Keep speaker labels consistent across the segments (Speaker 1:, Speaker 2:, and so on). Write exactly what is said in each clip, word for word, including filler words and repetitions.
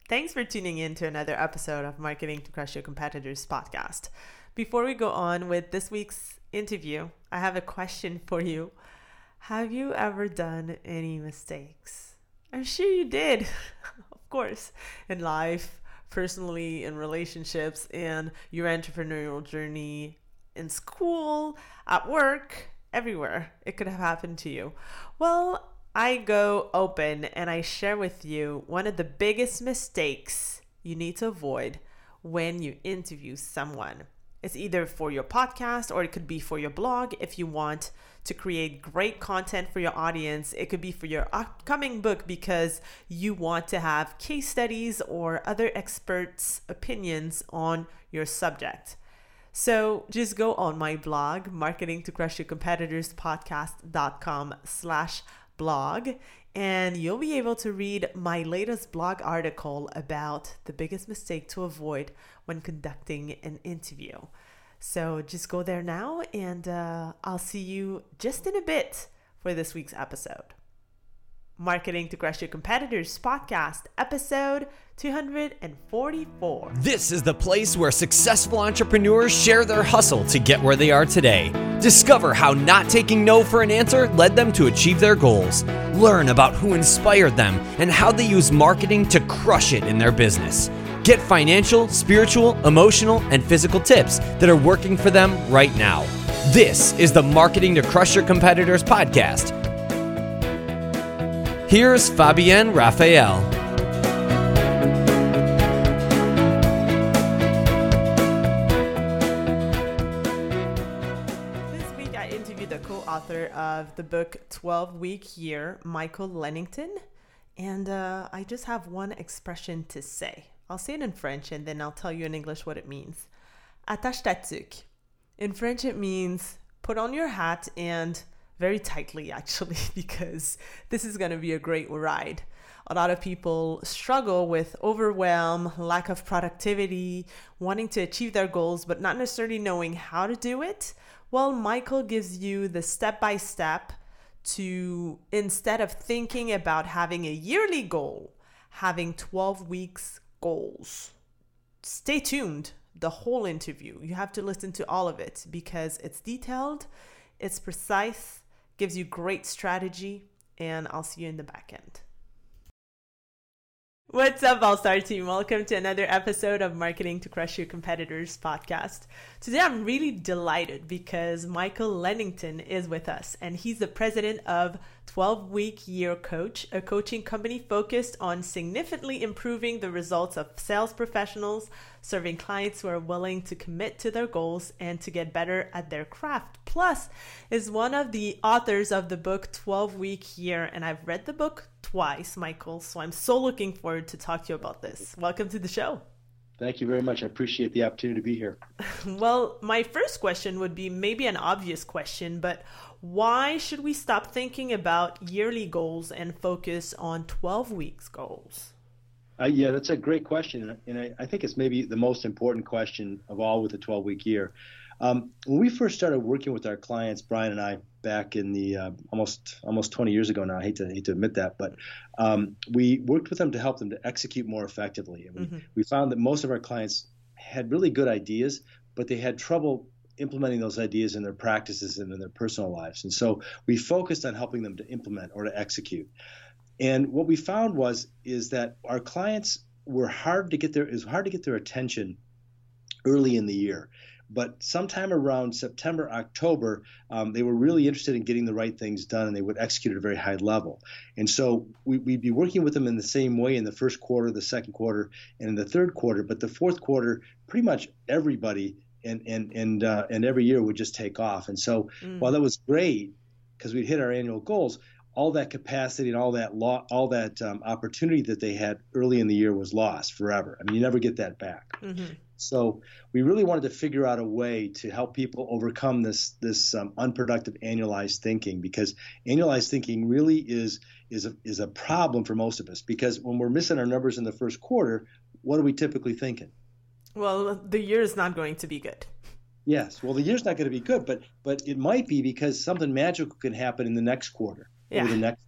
Speaker 1: Thanks for tuning in to another episode of Marketing to Crush Your Competitors podcast. Before we go on with this week's interview, I have a question for you. Have you ever done any mistakes? I'm sure you did, of course, in life, personally, in relationships, in your entrepreneurial journey, in school, at work, everywhere. It could have happened to you. Well, I go open and I share with you one of the biggest mistakes you need to avoid when you interview someone. It's either for your podcast or it could be for your blog if you want to create great content for your audience. It could be for your upcoming book because you want to have case studies or other experts' opinions on your subject. So just go on my blog, marketing to crush your competitors podcast.com slash blog, and you'll be able to read my latest blog article about the biggest mistake to avoid when conducting an interview. So just go there now, and uh, I'll see you just in a bit for this week's episode. Marketing to Crush Your Competitors podcast, episode two forty-four.
Speaker 2: This is the place where successful entrepreneurs share their hustle to get where they are today. Discover how not taking no for an answer led them to achieve their goals. Learn about who inspired them and how they use marketing to crush it in their business. Get financial, spiritual, emotional, and physical tips that are working for them right now. This is the Marketing to Crush Your Competitors podcast. Here's Fabienne Raphael.
Speaker 1: This week I interviewed the co-author of the book twelve-Week Year, Michael Lennington, and uh, I just have one expression to say. I'll say it in French and then I'll tell you in English what it means. Attache ta tuque. In French it means put on your hat, and very tightly actually, because this is going to be a great ride. A lot of people struggle with overwhelm, lack of productivity, wanting to achieve their goals, but not necessarily knowing how to do it. Well, Michael gives you the step-by-step to, instead of thinking about having a yearly goal, having twelve weeks goals. Stay tuned the whole interview. You have to listen to all of it because it's detailed, it's precise, gives you great strategy, and I'll see you in the back end. What's up, All-Star team? Welcome to another episode of Marketing to Crush Your Competitors podcast. Today, I'm really delighted because Michael Lennington is with us, and he's the president of twelve-Week Year Coach, a coaching company focused on significantly improving the results of sales professionals, serving clients who are willing to commit to their goals and to get better at their craft. Plus, is one of the authors of the book twelve-Week Year, and I've read the book twice, Michael, so I'm so looking forward to talk to you about this. Welcome to the show.
Speaker 3: Thank you very much. I appreciate the opportunity to be here.
Speaker 1: Well, my first question would be maybe an obvious question, but why should we stop thinking about yearly goals and focus on twelve weeks goals?
Speaker 3: Uh, yeah, that's a great question. And I, I think it's maybe the most important question of all with the twelve-week year. Um, when we first started working with our clients, Brian and I, back in the uh, almost almost twenty years ago now, I hate to hate to admit that, but um, we worked with them to help them to execute more effectively. And we, mm-hmm. we found that most of our clients had really good ideas, but they had trouble implementing those ideas in their practices and in their personal lives. And so we focused on helping them to implement or to execute. And what we found was is that our clients were hard to get their it was hard to get their attention early in the year. But sometime around September, October, um, they were really interested in getting the right things done, and they would execute at a very high level. And so we, we'd be working with them in the same way in the first quarter, the second quarter, and in the third quarter. But the fourth quarter, pretty much everybody and and and uh, and every year would just take off. And so mm. while that was great because we'd hit our annual goals, all that capacity and all that lo- all that um, opportunity that they had early in the year was lost forever. I mean, you never get that back. Mm-hmm. So we really wanted to figure out a way to help people overcome this this um, unproductive annualized thinking, because annualized thinking really is is a, is a problem for most of us, because when we're missing our numbers in the first quarter, what are we typically thinking?
Speaker 1: Well, the year is not going to be good.
Speaker 3: Yes. Well, the year's not going to be good, but but it might be because something magical can happen in the next quarter.
Speaker 1: Yeah.
Speaker 3: Or the next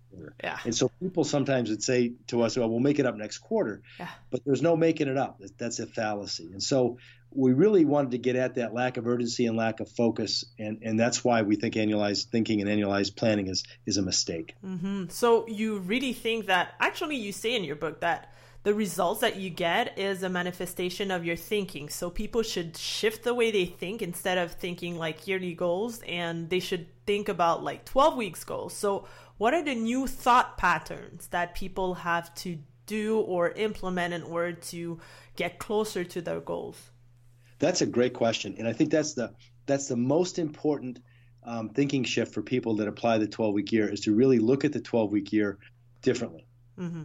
Speaker 3: quarter.
Speaker 1: Yeah.
Speaker 3: And so people sometimes would say to us, well, we'll make it up next quarter.
Speaker 1: Yeah.
Speaker 3: But there's no making it up. That's a fallacy. And so we really wanted to get at that lack of urgency and lack of focus. And, and that's why we think annualized thinking and annualized planning is, is a mistake.
Speaker 1: Mm-hmm. So you really think that, actually you say in your book that the results that you get is a manifestation of your thinking. So people should shift the way they think instead of thinking like yearly goals, and they should think about like twelve weeks goals. So what are the new thought patterns that people have to do or implement in order to get closer to their goals?
Speaker 3: That's a great question. And I think that's the that's the most important um, thinking shift for people that apply the twelve-week year, is to really look at the twelve-week year differently. Mm-hmm.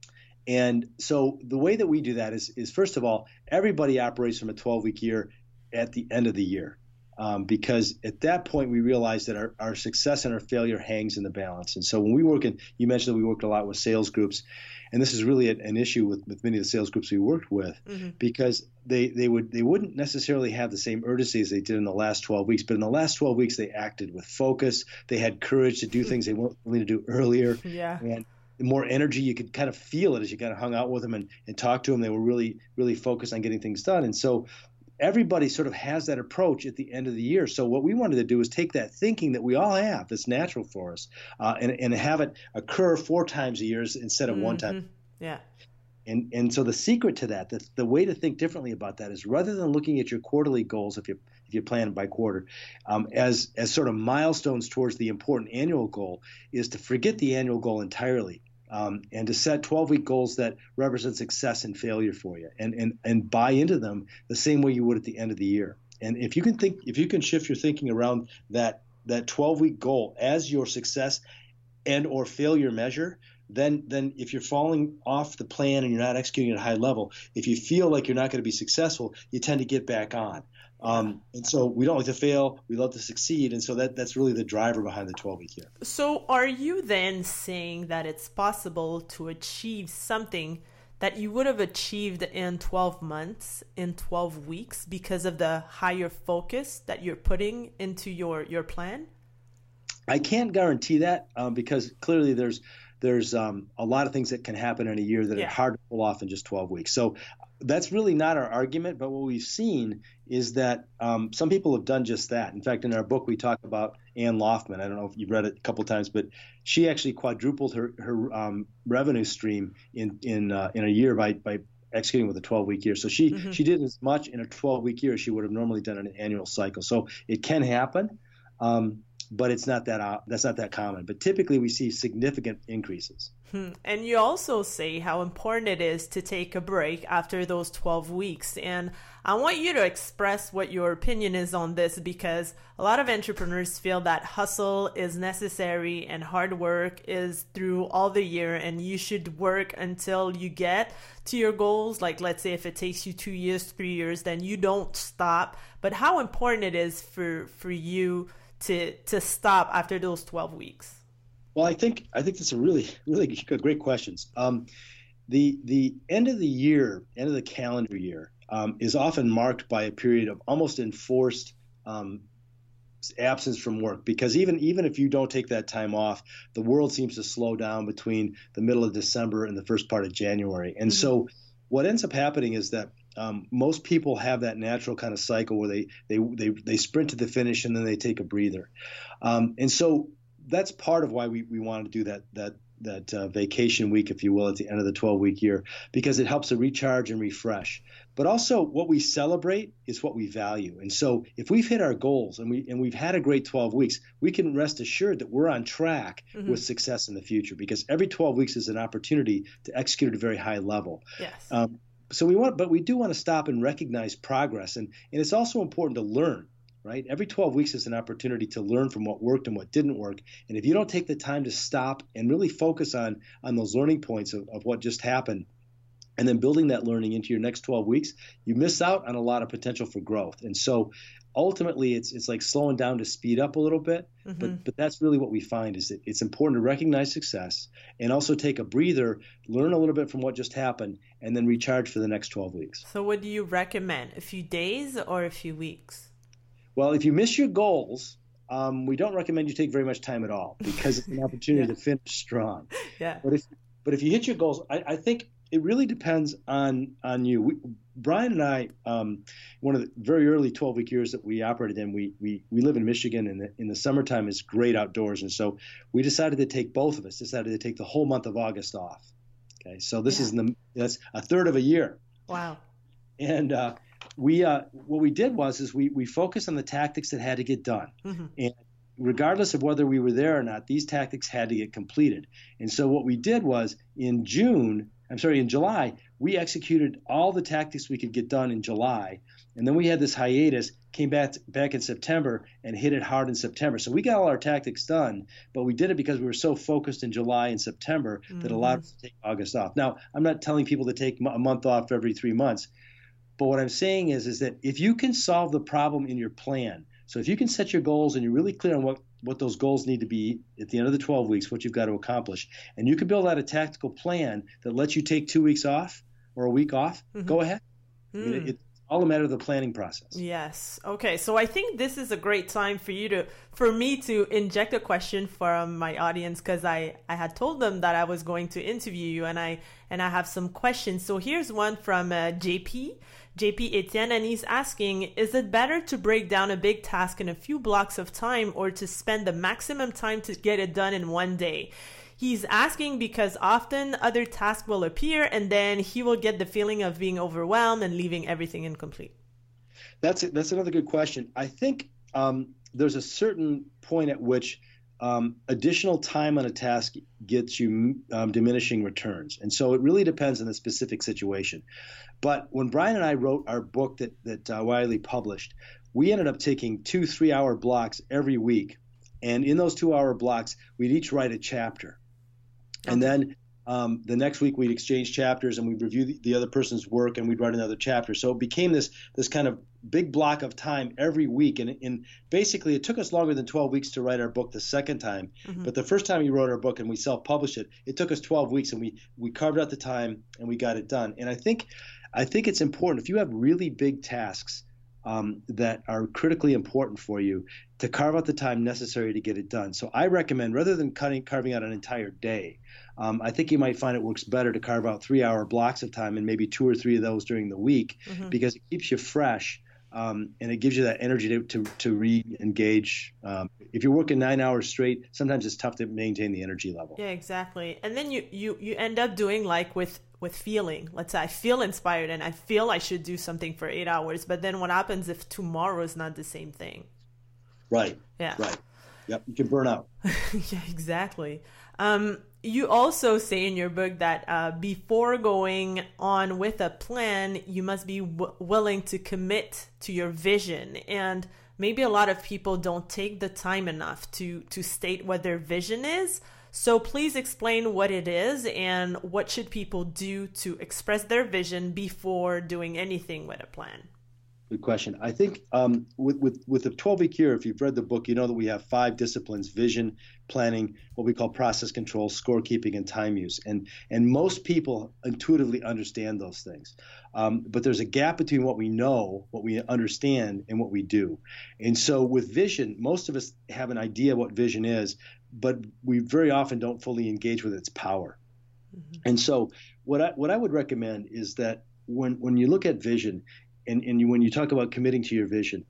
Speaker 3: And so the way that we do that is, is first of all, everybody operates from a twelve-week year at the end of the year, um, because at that point we realize that our, our success and our failure hangs in the balance. And so when we work in, you mentioned that we worked a lot with sales groups, and this is really an, an issue with, with many of the sales groups we worked with, mm-hmm. because they, they would they wouldn't necessarily have the same urgency as they did in the last twelve weeks. But in the last twelve weeks, they acted with focus. They had courage to do things they weren't willing to do earlier.
Speaker 1: Yeah.
Speaker 3: And more energy, you could kind of feel it as you kind of hung out with them and, and talked to them. They were really, really focused on getting things done. And so everybody sort of has that approach at the end of the year. So what we wanted to do is take that thinking that we all have that's natural for us, uh, and, and have it occur four times a year instead of mm-hmm. one time.
Speaker 1: Yeah.
Speaker 3: And and so the secret to that, the, the way to think differently about that is, rather than looking at your quarterly goals, if you if you plan by quarter, um, as as sort of milestones towards the important annual goal, is to forget the annual goal entirely. Um, and to set twelve-week goals that represent success and failure for you, and, and and buy into them the same way you would at the end of the year. And if you can think, if you can shift your thinking around that that twelve-week goal as your success and or failure measure, then then if you're falling off the plan and you're not executing at a high level, if you feel like you're not going to be successful, you tend to get back on. Um, and so we don't like to fail, we love to succeed. And so that, that's really the driver behind the twelve-week year.
Speaker 1: So are you then saying that it's possible to achieve something that you would have achieved in twelve months, in twelve weeks, because of the higher focus that you're putting into your, your plan?
Speaker 3: I can't guarantee that um, because clearly there's there's um, a lot of things that can happen in a year that yeah. are hard to pull off in just twelve weeks. So that's really not our argument, but what we've seen is that um, some people have done just that. In fact, in our book, we talk about Ann Loftman. I don't know if you've read it a couple of times, but she actually quadrupled her her um, revenue stream in in uh, in a year by by executing with a twelve-week year. So she mm-hmm. she did as much in a twelve-week year as she would have normally done in an annual cycle. So it can happen. Um, but it's not that uh, that's not that common. But typically we see significant increases.
Speaker 1: Hmm. And you also say how important it is to take a break after those twelve weeks. And I want you to express what your opinion is on this, because a lot of entrepreneurs feel that hustle is necessary and hard work is through all the year, and you should work until you get to your goals. Like, let's say if it takes you two years, three years, then you don't stop. But how important it is for, for you to to stop after those twelve weeks?
Speaker 3: Well, I think I think that's a really really good, great questions. Um, the the end of the year, end of the calendar year, um, is often marked by a period of almost enforced um, absence from work, because even even if you don't take that time off, the world seems to slow down between the middle of December and the first part of January. And mm-hmm. so what ends up happening is that Um, most people have that natural kind of cycle where they they they they sprint to the finish and then they take a breather, um, and so that's part of why we, we want to do that that that uh, vacation week, if you will, at the end of the twelve-week year, because it helps to recharge and refresh. But also, what we celebrate is what we value, and so if we've hit our goals and we and we've had a great twelve weeks, we can rest assured that we're on track mm-hmm. with success in the future, because every twelve weeks is an opportunity to execute at a very high level.
Speaker 1: Yes.
Speaker 3: Um, So we want, but we do want to stop and recognize progress, and and it's also important to learn, right? Every twelve weeks is an opportunity to learn from what worked and what didn't work. And if you don't take the time to stop and really focus on on those learning points of, of what just happened, and then building that learning into your next twelve weeks, you miss out on a lot of potential for growth. And so ultimately, it's it's like slowing down to speed up a little bit, mm-hmm. but but that's really what we find, is that it's important to recognize success and also take a breather, learn a little bit from what just happened, and then recharge for the next twelve weeks.
Speaker 1: So what do you recommend? A few days or a few weeks?
Speaker 3: Well, if you miss your goals, um, we don't recommend you take very much time at all because it's an opportunity yeah. to finish strong.
Speaker 1: Yeah.
Speaker 3: But if but if you hit your goals, I, I think it really depends on on you. We, Brian and I, um, one of the very early twelve-week years that we operated in, we we we live in Michigan, and the, in the summertime is great outdoors, and so we decided to take both of us decided to take the whole month of August off. Okay, so this yeah. is in the that's a third of a year.
Speaker 1: Wow.
Speaker 3: And uh, we uh, what we did was is we we focused on the tactics that had to get done, mm-hmm. and regardless of whether we were there or not, these tactics had to get completed. And so what we did was in June. I'm sorry, in July, we executed all the tactics we could get done in July. And then we had this hiatus, came back back in September and hit it hard in September. So we got all our tactics done, but we did it because we were so focused in July and September mm-hmm. that allowed us to take August off. Now, I'm not telling people to take a month off every three months. But what I'm saying is, is that if you can solve the problem in your plan, so if you can set your goals and you're really clear on what what those goals need to be at the end of the twelve weeks, what you've got to accomplish. And you can build out a tactical plan that lets you take two weeks off or a week off. Mm-hmm. Go ahead. Mm. I mean, it, it's all a matter of the planning process.
Speaker 1: Yes. Okay. So I think this is a great time for you to, for me to inject a question from my audience, because I, I had told them that I was going to interview you, and I, and I have some questions. So here's one from uh, J P. J P Etienne, and he's asking, is it better to break down a big task in a few blocks of time or to spend the maximum time to get it done in one day? He's asking because often other tasks will appear and then he will get the feeling of being overwhelmed and leaving everything incomplete.
Speaker 3: That's it. That's another good question. I think um, there's a certain point at which Um, additional time on a task gets you um, diminishing returns. And so it really depends on the specific situation. But when Brian and I wrote our book that, that uh, Wiley published, we ended up taking two three-hour blocks every week. And in those two-hour blocks, we'd each write a chapter. Okay. And then um, the next week we'd exchange chapters and we'd review the, the other person's work and we'd write another chapter. So it became this this kind of big block of time every week. And, and basically it took us longer than twelve weeks to write our book the second time. Mm-hmm. But the first time we wrote our book and we self-published it, it took us twelve weeks and we, we carved out the time and we got it done. And I think I think it's important if you have really big tasks um, that are critically important for you to carve out the time necessary to get it done. So I recommend, rather than cutting, carving out an entire day, um, I think you might find it works better to carve out three-hour blocks of time and maybe two or three of those during the week mm-hmm. because it keeps you fresh. Um, and it gives you that energy to to, to re-engage. Um, if you're working nine hours straight, sometimes it's tough to maintain the energy level.
Speaker 1: Yeah, exactly. And then you, you, you end up doing like with, with feeling. Let's say I feel inspired and I feel I should do something for eight hours. But then what happens if tomorrow is not the same thing?
Speaker 3: Right.
Speaker 1: Yeah.
Speaker 3: Right. Yep. You can burn out.
Speaker 1: Yeah, exactly. Um, you also say in your book that uh, before going on with a plan, you must be w- willing to commit to your vision. And maybe a lot of people don't take the time enough to, to state what their vision is. So please explain what it is and what should people do to express their vision before doing anything with a plan.
Speaker 3: Good question. I think um, with, with, with the twelve-week year, if you've read the book, you know that we have five disciplines: vision, planning, what we call process control, scorekeeping, and time use. And, and most people intuitively understand those things. Um, but there's a gap between what we know, what we understand, and what we do. And so with vision, most of us have an idea what vision is, but we very often don't fully engage with its power. Mm-hmm. And so what I, what I would recommend is that when, when you look at vision, And, and you, when you talk about committing to your vision,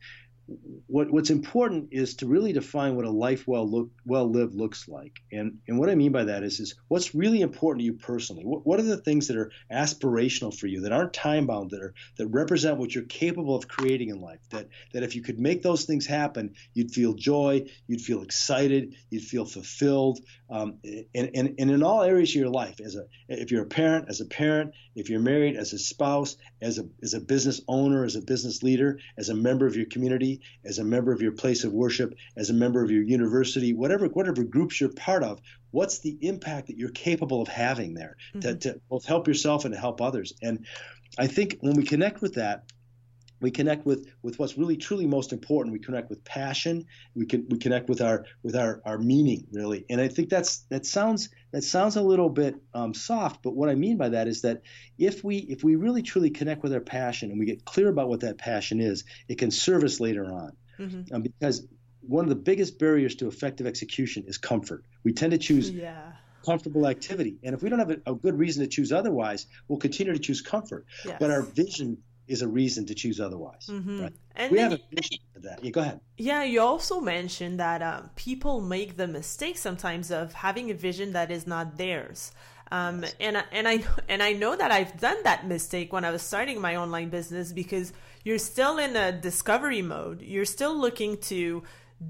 Speaker 3: what, what's important is to really define what a life well look, well lived looks like. And, and what I mean by that is, is what's really important to you personally. What, what are the things that are aspirational for you, that aren't time bound, that are that represent what you're capable of creating in life? That that if you could make those things happen, you'd feel joy, you'd feel excited, you'd feel fulfilled. Um, and, and, and in all areas of your life, as a if you're a parent, as a parent, if you're married, as a spouse, as a as a business owner, as a business leader, as a member of your community, as a member of your place of worship, as a member of your university, whatever whatever groups you're part of, what's the impact that you're capable of having there mm-hmm. to, to both help yourself and to help others? And I think when we connect with that, we connect with, with what's really truly most important. We connect with passion. We can we connect with our with our, our meaning, really. And I think that's that sounds that sounds a little bit um, soft, but what I mean by that is that if we if we really truly connect with our passion and we get clear about what that passion is, it can serve us later on. Mm-hmm. Um, because one of the biggest barriers to effective execution is comfort. We tend to choose
Speaker 1: yeah.
Speaker 3: comfortable activity. And if we don't have a, a good reason to choose otherwise, we'll continue to choose comfort.
Speaker 1: Yes.
Speaker 3: But our vision is a reason to choose otherwise.
Speaker 1: Mm-hmm.
Speaker 3: Right?
Speaker 1: And
Speaker 3: we
Speaker 1: then
Speaker 3: have a vision for that. Yeah, go ahead.
Speaker 1: Yeah, you also mentioned that um, people make the mistake sometimes of having a vision that is not theirs. Um, and I- and I and I know that I've done that mistake when I was starting my online business, because you're still in a discovery mode. You're still looking to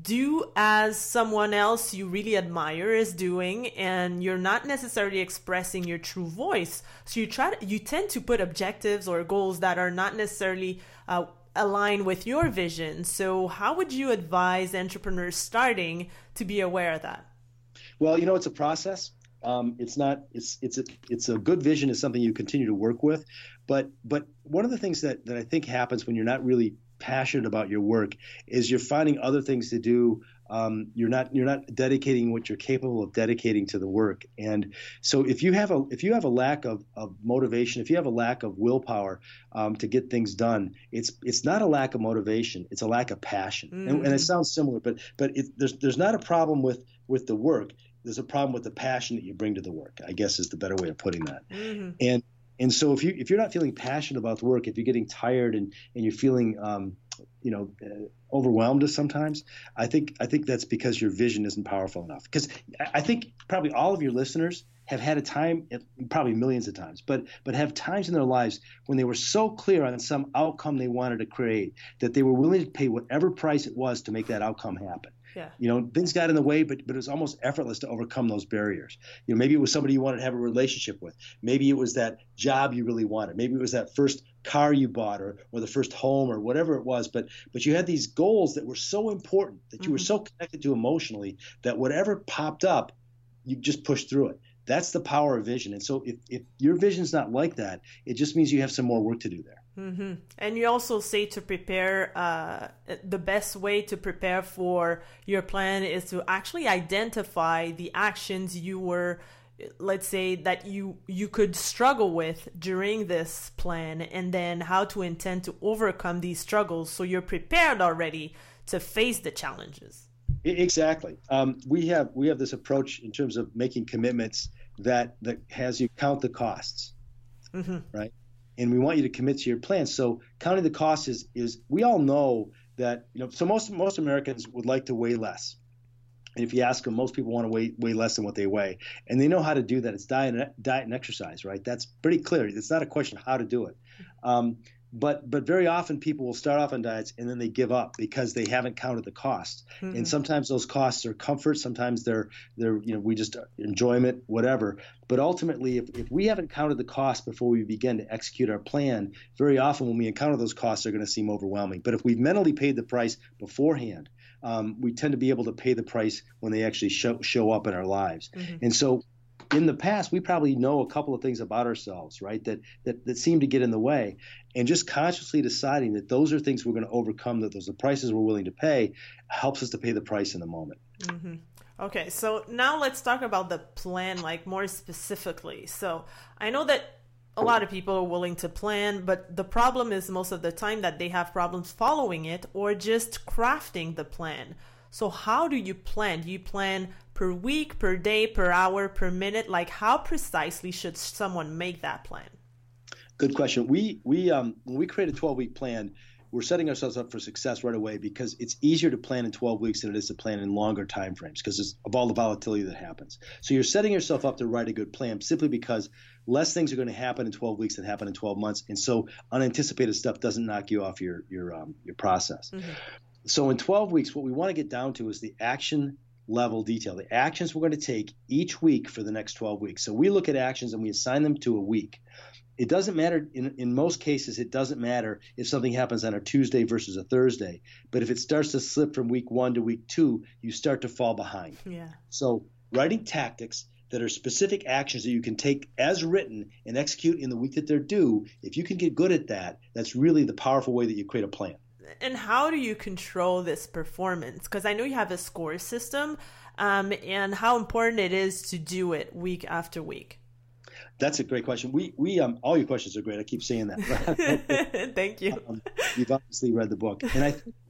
Speaker 1: do as someone else you really admire is doing, and you're not necessarily expressing your true voice. So you try to, you tend to put objectives or goals that are not necessarily uh, aligned with your vision. So how would you advise entrepreneurs starting to be aware of that?
Speaker 3: Well, you know, it's a process. Um, it's not. It's it's a it's a good vision is something you continue to work with, but but one of the things that that I think happens when you're not really passionate about your work is you're finding other things to do. Um, you're not you're not dedicating what you're capable of dedicating to the work. And so if you have a if you have a lack of, of motivation, if you have a lack of willpower um, to get things done, it's it's not a lack of motivation. It's a lack of passion. Mm. And, and it sounds similar, but but it, there's there's not a problem with with the work. There's a problem with the passion that you bring to the work, I guess is the better way of putting that. Mm-hmm. And and so if you if you're not feeling passionate about the work, if you're getting tired and, and you're feeling um, you know uh, overwhelmed sometimes, I think I think that's because your vision isn't powerful enough. Because I think probably all of your listeners have had a time, probably millions of times, but but have times in their lives when they were so clear on some outcome they wanted to create that they were willing to pay whatever price it was to make that outcome happen.
Speaker 1: Yeah.
Speaker 3: You know, things got in the way, but but it was almost effortless to overcome those barriers. You know, maybe it was somebody you wanted to have a relationship with. Maybe it was that job you really wanted. Maybe it was that first car you bought, or or the first home, or whatever it was. But but you had these goals that were so important, that you mm-hmm. were so connected to emotionally, that whatever popped up, you just pushed through it. That's the power of vision. And so if, if your vision's not like that, it just means you have some more work to do there.
Speaker 1: Mm-hmm. And you also say to prepare, uh, the best way to prepare for your plan is to actually identify the actions you were, let's say, that you, you could struggle with during this plan, and then how to intend to overcome these struggles so you're prepared already to face the challenges.
Speaker 3: Exactly. Um, we have we have this approach in terms of making commitments that that has you count the costs, mm-hmm. right? And we want you to commit to your plan. So counting the costs is is we all know that, you know. So most most Americans would like to weigh less, and if you ask them, most people want to weigh weigh less than what they weigh, and they know how to do that. It's diet and diet and exercise, right? That's pretty clear. It's not a question of how to do it. Um, But but very often people will start off on diets and then they give up because they haven't counted the costs. Mm-hmm. And sometimes those costs are comfort. Sometimes they're they're you know we just enjoyment, whatever. But ultimately, if, if we haven't counted the costs before we begin to execute our plan, very often when we encounter those costs, they're going to seem overwhelming. But if we've mentally paid the price beforehand, um, we tend to be able to pay the price when they actually show show up in our lives. Mm-hmm. And so, in the past, we probably know a couple of things about ourselves, right, that, that that seem to get in the way. And just consciously deciding that those are things we're going to overcome, that those are prices we're willing to pay, helps us to pay the price in the moment.
Speaker 1: Mm-hmm. Okay, so now let's talk about the plan, like more specifically. So I know that a lot of people are willing to plan, but the problem is most of the time that they have problems following it or just crafting the plan. So how do you plan? Do you plan per week, per day, per hour, per minute? Like, how precisely should someone make that plan?
Speaker 3: Good question. We we um when we create a twelve-week plan, we're setting ourselves up for success right away, because it's easier to plan in twelve weeks than it is to plan in longer time frames because of all the volatility that happens. So you're setting yourself up to write a good plan simply because less things are going to happen in twelve weeks than happen in twelve months, and so unanticipated stuff doesn't knock you off your your um, your process. Mm-hmm. So in twelve weeks, what we want to get down to is the action level detail, the actions we're going to take each week for the next twelve weeks. So we look at actions and we assign them to a week. It doesn't matter. In, in most cases, it doesn't matter if something happens on a Tuesday versus a Thursday. But if it starts to slip from week one to week two, you start to fall behind.
Speaker 1: Yeah.
Speaker 3: So writing tactics that are specific actions that you can take as written and execute in the week that they're due, if you can get good at that, that's really the powerful way that you create a plan.
Speaker 1: And how do you control this performance? Because I know you have a score system, um, and how important it is to do it week after week.
Speaker 3: That's a great question. We we um all your questions are great. I keep saying that.
Speaker 1: Thank you.
Speaker 3: Um, you've obviously read the book, and I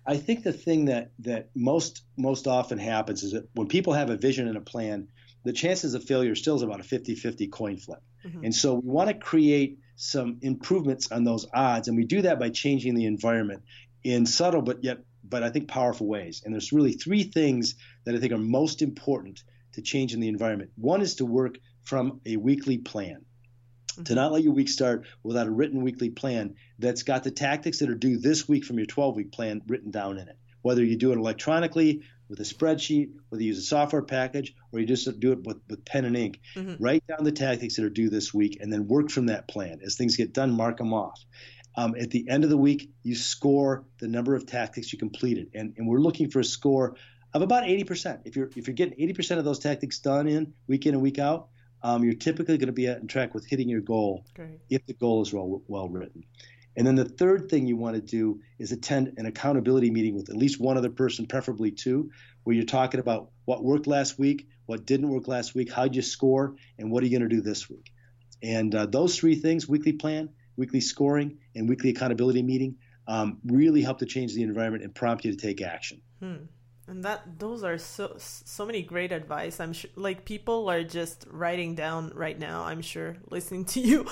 Speaker 3: I think the thing that that most most often happens is that when people have a vision and a plan, the chances of failure still is about a fifty-fifty coin flip. Mm-hmm. And so we want to create some improvements on those odds, and we do that by changing the environment in subtle but yet but I think powerful ways. And there's really three things that I think are most important to change in the environment. One is to work from a weekly plan. Mm-hmm. To not let your week start without a written weekly plan that's got the tactics that are due this week from your twelve-week plan written down in it. Whether you do it electronically with a spreadsheet, whether you use a software package, or you just do it with, with pen and ink, mm-hmm. write down the tactics that are due this week and then work from that plan. As things get done, mark them off. Um, at the end of the week, you score the number of tactics you completed. And, and we're looking for a score of about eighty percent. If you're, if you're getting eighty percent of those tactics done in week in and week out, Um, you're typically going to be on track with hitting your goal. Great. If the goal is well, well written. And then the third thing you want to do is attend an accountability meeting with at least one other person, preferably two, where you're talking about what worked last week, what didn't work last week, how'd you score, and what are you going to do this week. And uh, those three things, weekly plan, weekly scoring, and weekly accountability meeting, um, really help to change the environment and prompt you to take action.
Speaker 1: Hmm. And that those are so so many great advice. I'm sure, like, people are just writing down right now, I'm sure, listening to you.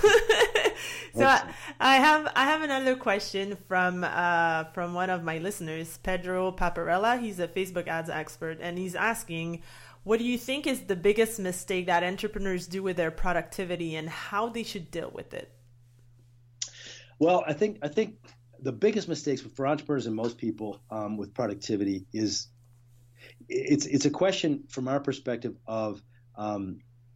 Speaker 1: So I, I have I have another question from uh from one of my listeners, Pedro Paparella. He's a Facebook ads expert, and he's asking, what do you think is the biggest mistake that entrepreneurs do with their productivity and how they should deal with it?
Speaker 3: Well, I think I think the biggest mistakes for entrepreneurs and most people um, with productivity is it's it's a question from our perspective of um,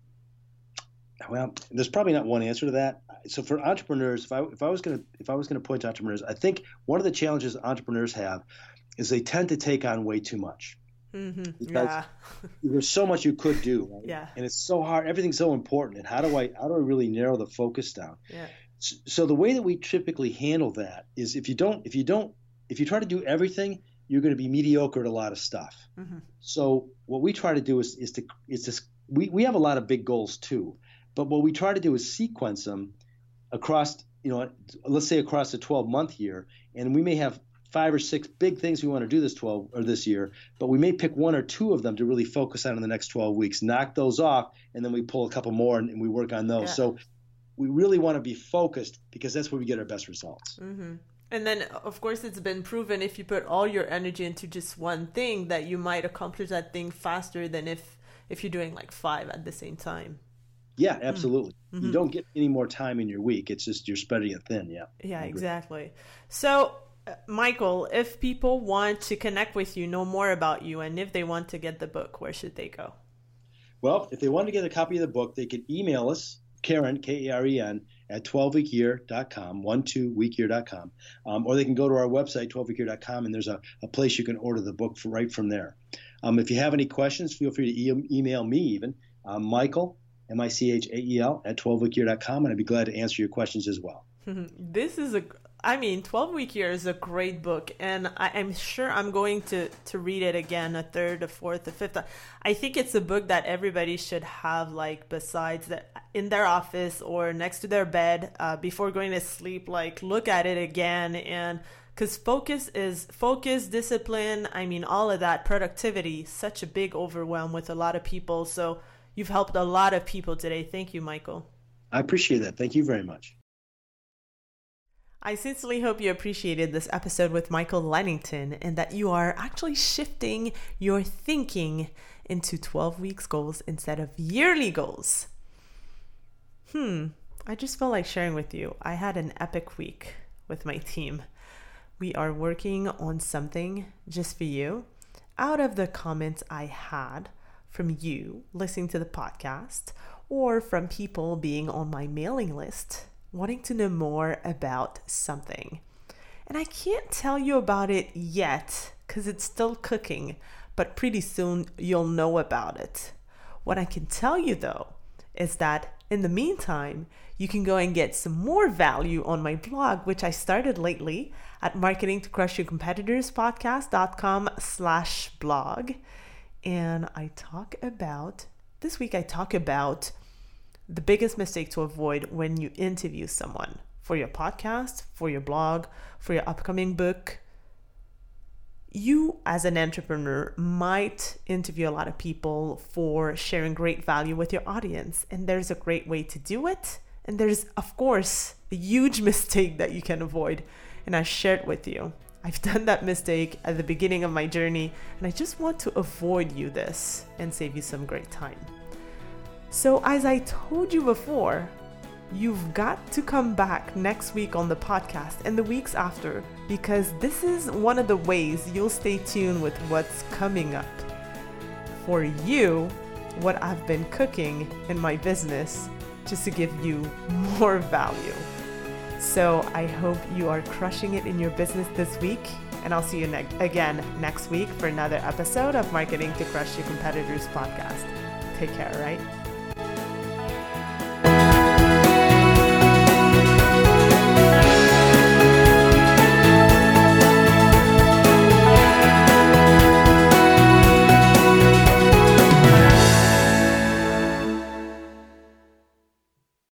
Speaker 3: well, there's probably not one answer to that. So for entrepreneurs, if I if I was gonna if I was gonna point to entrepreneurs, I think one of the challenges entrepreneurs have is they tend to take on way too much.
Speaker 1: Mm-hmm. Yeah.
Speaker 3: There's so much you could do, right?
Speaker 1: Yeah.
Speaker 3: And it's so hard. Everything's so important. And how do I how do I really narrow the focus down?
Speaker 1: Yeah.
Speaker 3: So the way that we typically handle that is if you don't, if you don't, if you try to do everything, you're going to be mediocre at a lot of stuff. Mm-hmm. So what we try to do is, is to, is to, we, we have a lot of big goals too, but what we try to do is sequence them across, you know, let's say across a twelve month year, and we may have five or six big things we want to do this twelve or this year, but we may pick one or two of them to really focus on in the next twelve weeks, knock those off, and then we pull a couple more and, and we work on those. Yeah. So we really want to be focused because that's where we get our best results.
Speaker 1: Mm-hmm. And then, of course, it's been proven if you put all your energy into just one thing that you might accomplish that thing faster than if, if you're doing like five at the same time.
Speaker 3: Yeah, absolutely. Mm-hmm. You don't get any more time in your week. It's just you're spreading it thin. Yeah.
Speaker 1: Yeah, exactly. So, uh, Michael, if people want to connect with you, know more about you, and if they want to get the book, where should they go?
Speaker 3: Well, if they want to get a copy of the book, they can email us, Karen, K A R E N, at twelve week year dot com, twelve week year dot com. Um, or they can go to our website, twelve week year dot com, and there's a, a place you can order the book for, right from there. Um, if you have any questions, feel free to e- email me even, um, Michael, M I C H A E L, at twelve week year dot com, and I'd be glad to answer your questions as well.
Speaker 1: This is a, I mean, twelve week year is a great book, and I, I'm sure I'm going to, to read it again, a third, a fourth, a fifth. I think it's a book that everybody should have, like, besides that, in their office or next to their bed uh, before going to sleep. Like, look at it again, and because focus is focus, discipline, I mean, all of that, productivity, such a big overwhelm with a lot of people. So you've helped a lot of people today. Thank you, Michael.
Speaker 3: I appreciate that. Thank you very much.
Speaker 1: I sincerely hope you appreciated this episode with Michael Lennington and that you are actually shifting your thinking into twelve weeks goals instead of yearly goals. Hmm, I just felt like sharing with you. I had an epic week with my team. We are working on something just for you. Out of the comments I had from you listening to the podcast or from people being on my mailing list, wanting to know more about something. And I can't tell you about it yet because it's still cooking, but pretty soon you'll know about it. What I can tell you though is that in the meantime, you can go and get some more value on my blog, which I started lately at marketing to crush your competitors podcast dot com slash blog. And I talk about, this week I talk about the biggest mistake to avoid when you interview someone for your podcast, for your blog, for your upcoming book, You, as an entrepreneur, might interview a lot of people for sharing great value with your audience. And there's a great way to do it. And there's, of course, a huge mistake that you can avoid. And I shared with you. I've done that mistake at the beginning of my journey. And I just want to avoid you this and save you some great time. So as I told you before, you've got to come back next week on the podcast and the weeks after, because this is one of the ways you'll stay tuned with what's coming up for you, what I've been cooking in my business, just to give you more value. So I hope you are crushing it in your business this week, and I'll see you ne- again next week for another episode of Marketing to Crush Your Competitors podcast. Take care, all right?